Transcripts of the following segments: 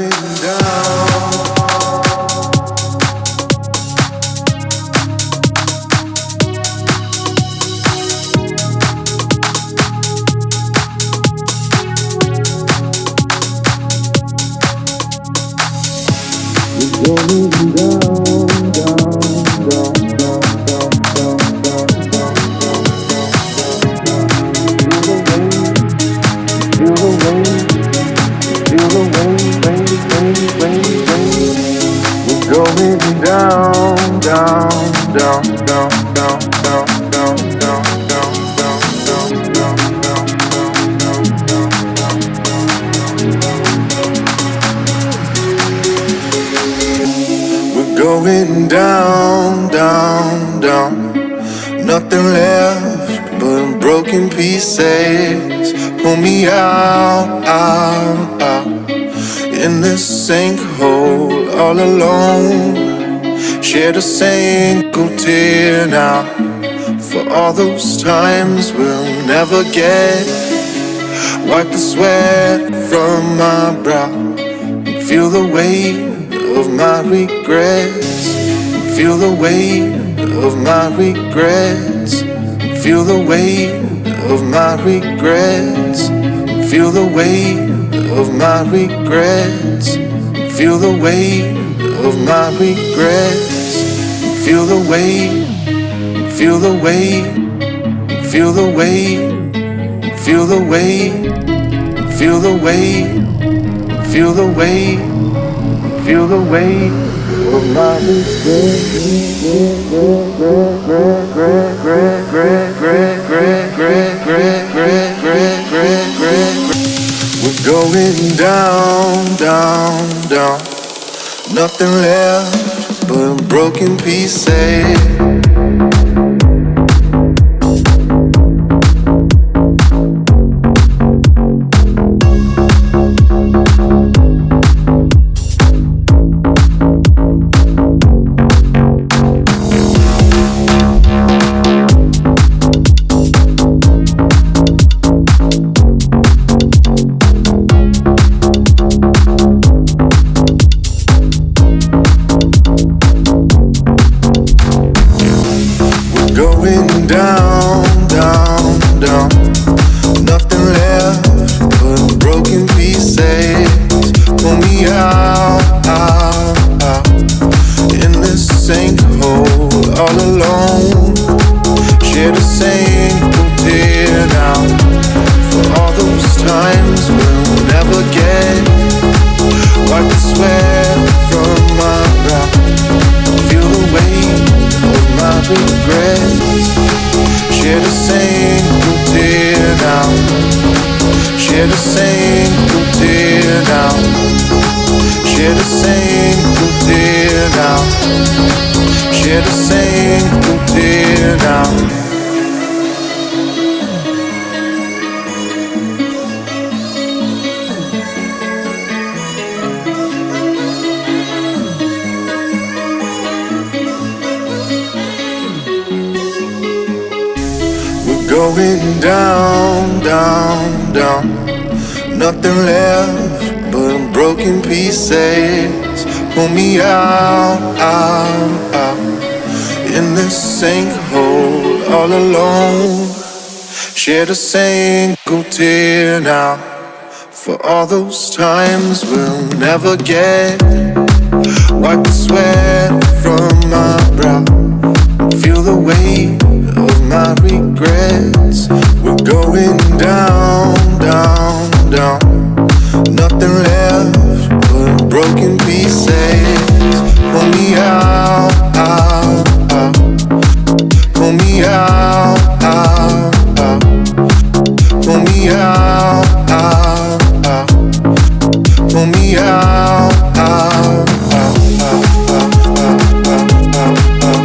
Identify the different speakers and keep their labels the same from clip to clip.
Speaker 1: Going down, down, down. Nothing left but broken pieces. Pull me out, out, out. In this sinkhole all alone. Shed a single tear now. For all those times we'll never get. Wipe the sweat from my brow. Feel the weight of my regrets. Feel the weight of my regrets. Feel the weight of my regrets. Feel the weight of my regrets. Feel the weight of my regrets. Feel the weight. Feel the weight. Feel the weight. Feel the weight. Feel the weight. Feel the weight. Feel the weight of my We're going down, down, down. Nothing left but broken pieces. Going down, down, down. Nothing left but broken pieces. Pull me out, out, out. In this sinkhole all alone. Shed a single tear now. For all those times we'll never get. Wipe the sweat from my brow. Feel the weight of my regrets. Shed a single tear now. Shed a single tear now. Shed a single tear now. Shed a single tear now. Going down, down, down. Nothing left but broken pieces. Pull me out, out, out. In this sinkhole all alone. Shed a single tear now. For all those times we'll never get. Wipe the sweat from my brow. Feel the weight of my regrets. We're going down, down, down. Nothing left but broken pieces. Pull me out, out, out. Pull me out, out, out. Pull me out, out, out. Pull me out, out, out, out, out, out, out, out, out.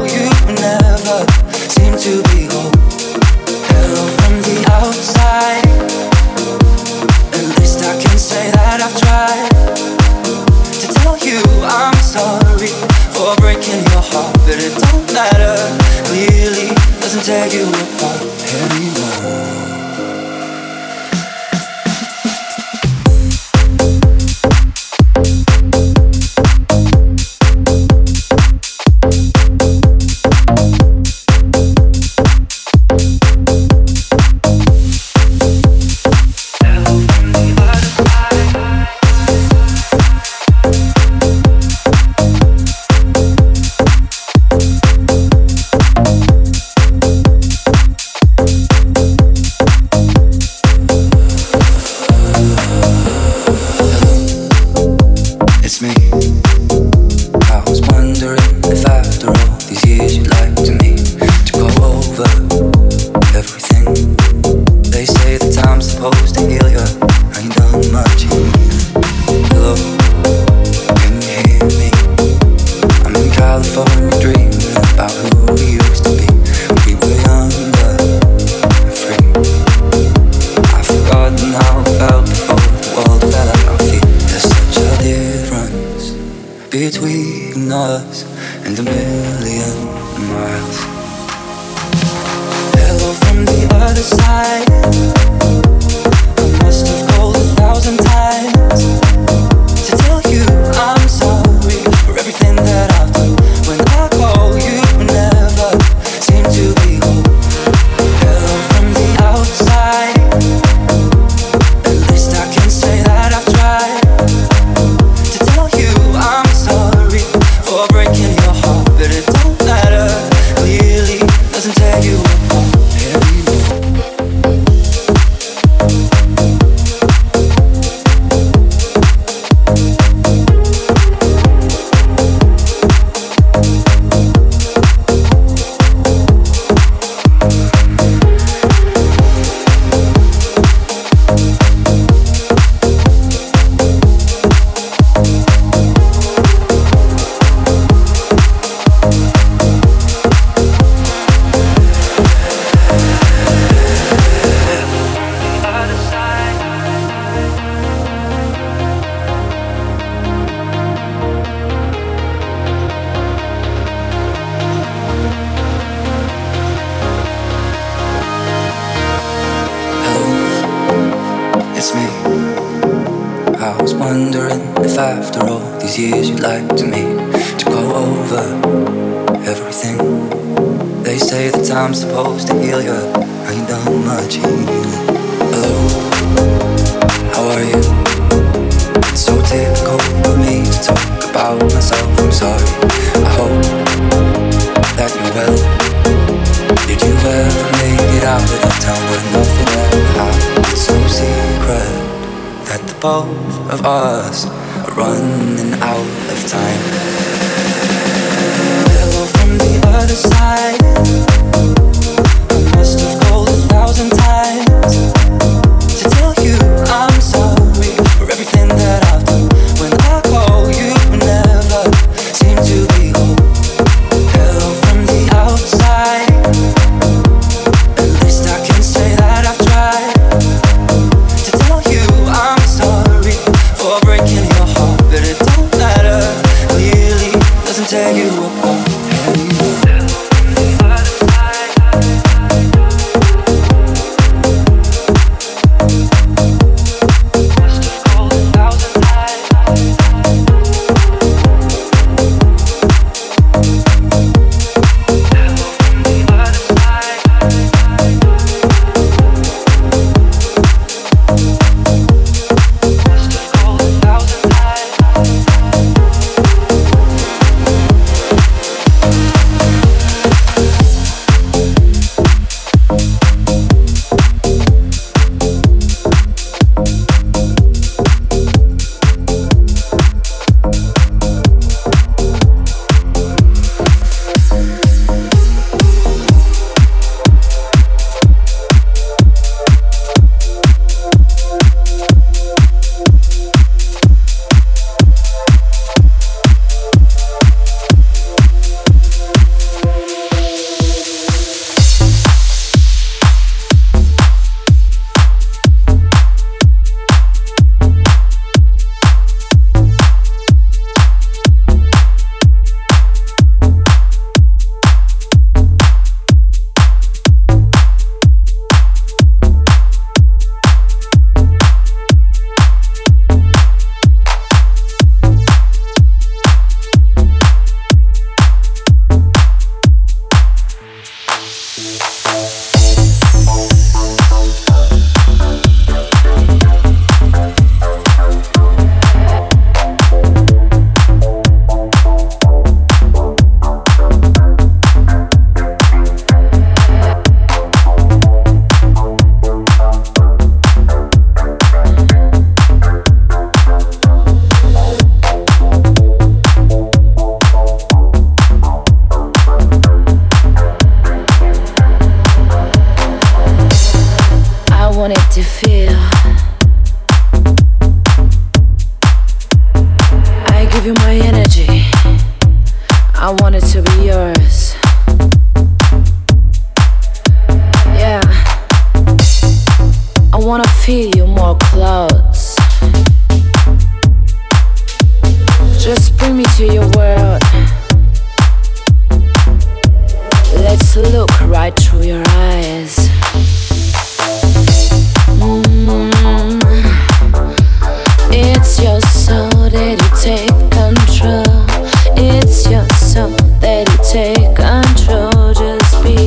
Speaker 2: you never seem to be home. Hello from the outside. At least I can say that I've tried to tell you I'm sorry for breaking your heart, but it don't matter. Clearly, doesn't tear you apart anymore. Between us and a million miles. Hello from the other side. I must have called 1,000 times to tell you I'm sorry for everything that I've done. When I call, you never seem to be home. Hello from the outside. At least I can say that I've tried to tell you I'm sorry for breaking your heart, but it don't matter. Clearly, doesn't tear you apart anymore. I was wondering if after all these years you'd like to meet, to go over everything. They say the time's supposed to heal you, I ain't done much healing. Hello, how are you? It's so typical for me to talk about myself, I'm sorry. I hope that you're well. Did you ever make it out of that town where nothing ever happened? It's no secret that the both of us are running out of time. Hello from the other side. I must have called 1,000 times to tell you I'm sorry for everything that I've done. When I call, you never seem to be home. Hello from the outside. At least I can say that I've tried to tell you I'm sorry for breaking your heart, but it don't matter. Clearly,
Speaker 3: Let's look right through your eyes. It's your soul that you take control. It's your soul that you take control. Just be.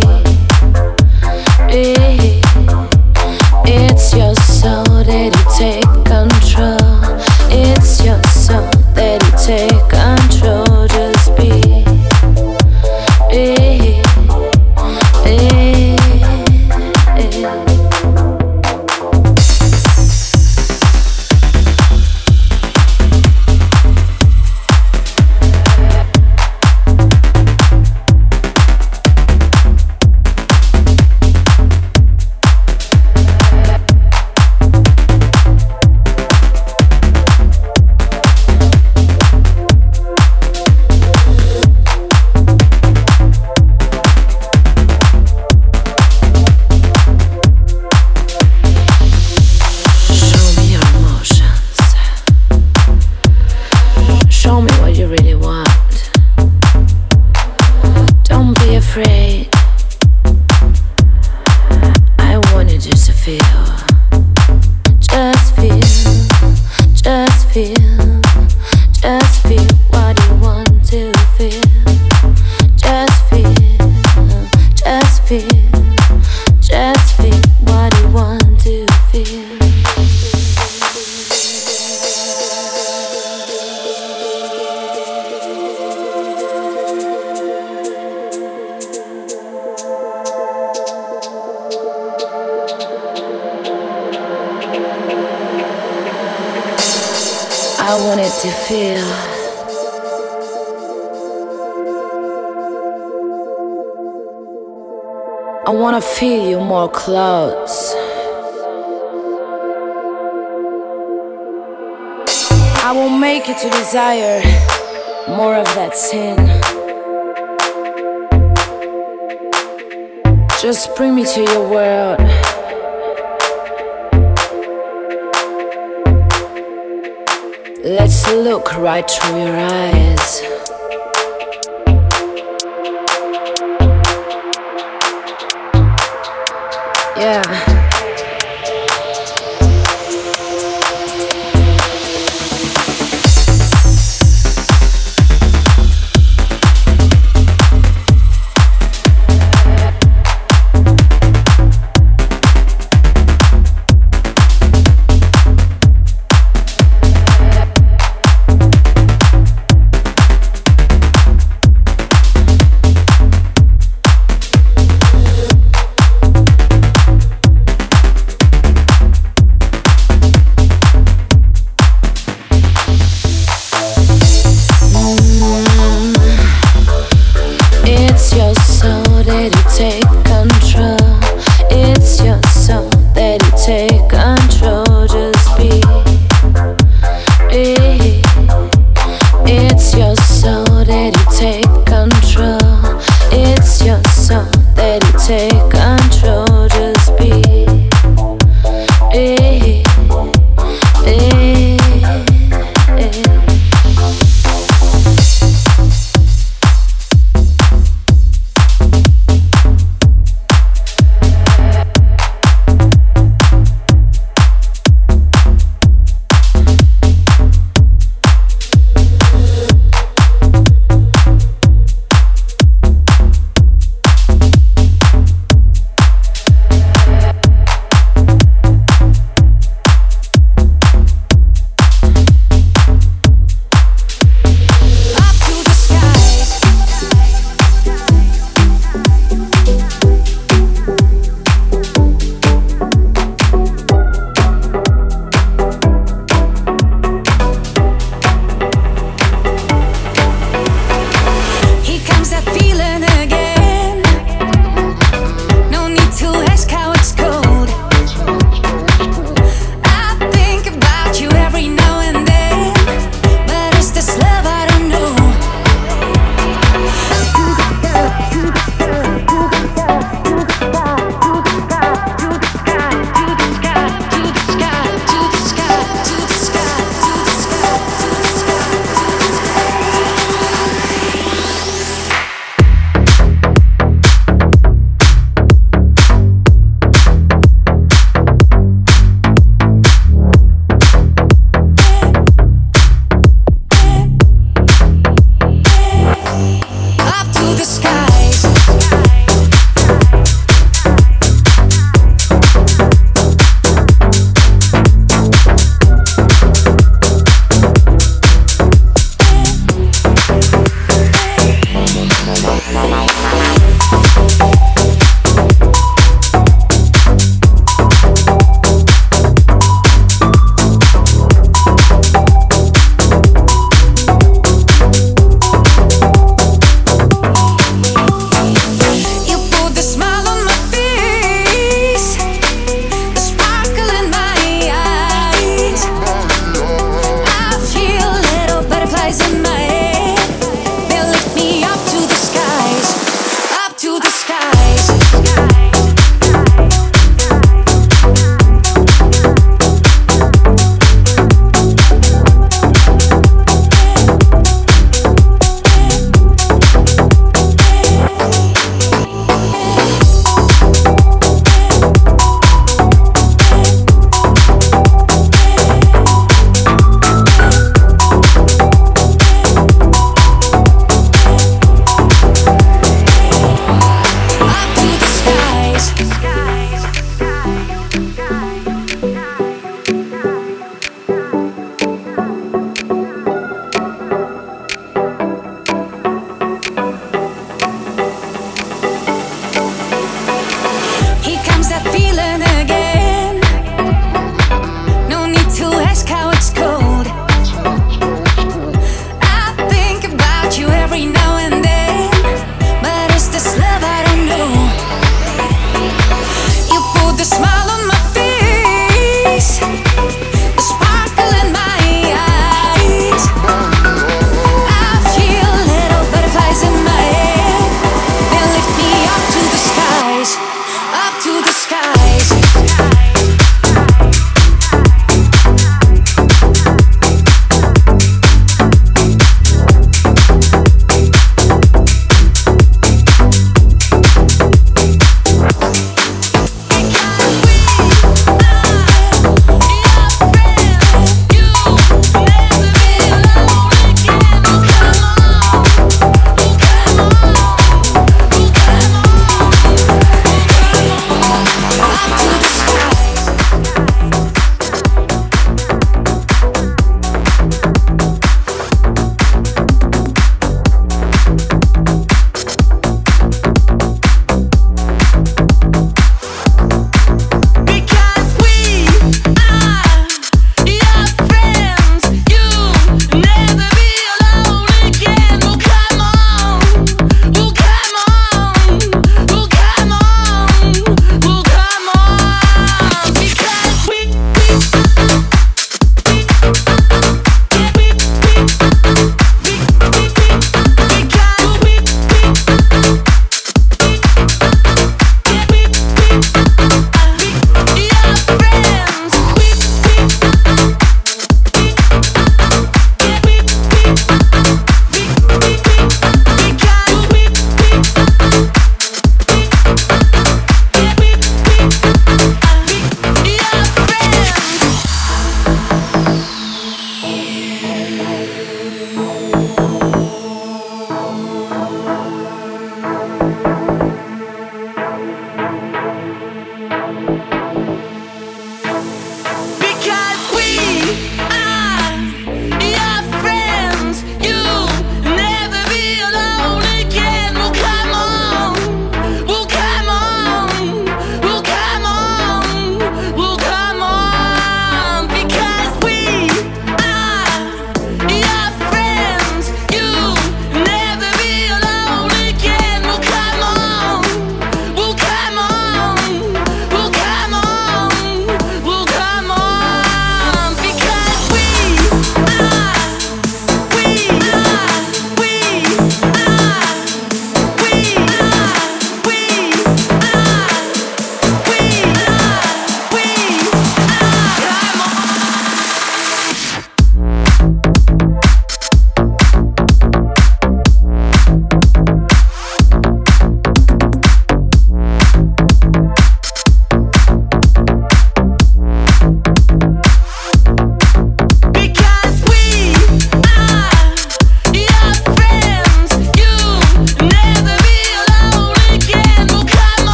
Speaker 3: It's your soul that you take control. It's your soul that you take control. Just be. I wanted to feel. I wanna feel you more close. I will make you to desire more of that sin. Just bring me to your world. Let's look right through your eyes. Yeah.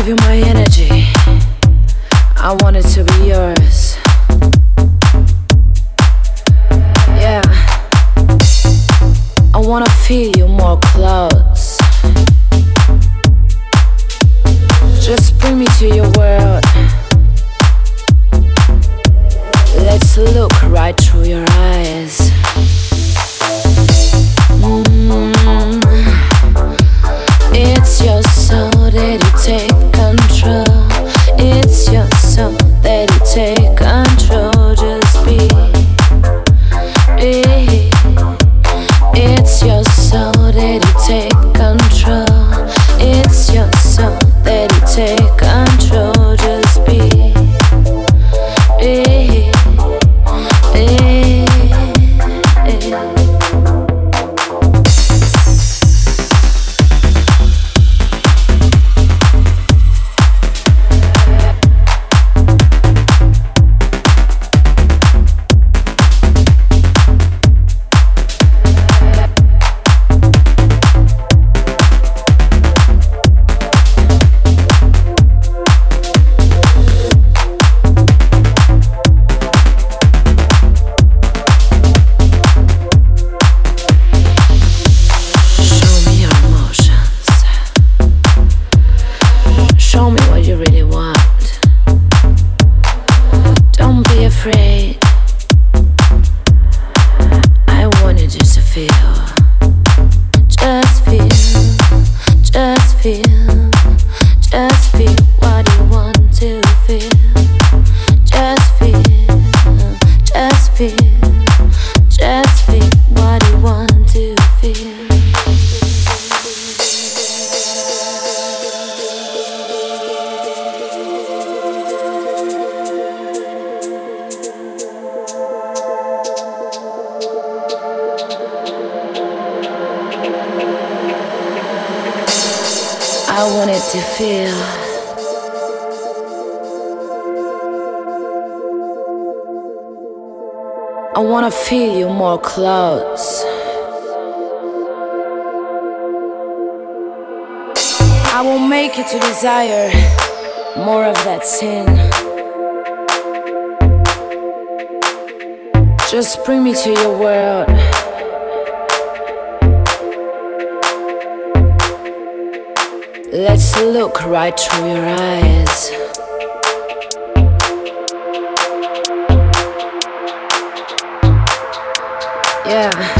Speaker 3: you my energy. I want it to be yours. Yeah. I wanna feel you more close. Just bring me to your world. Let's look right through your eyes. It's your soul that you take control. It's your soul that you take control. Just be. It's your soul that you take control. It's your soul that you take control. Just be. I wanted to feel. I wanna feel you more close. I will make you to desire more of that sin. Just bring me to your world. Let's look right through your eyes. Yeah.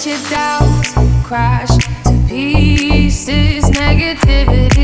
Speaker 3: your doubts crash to pieces. Negativity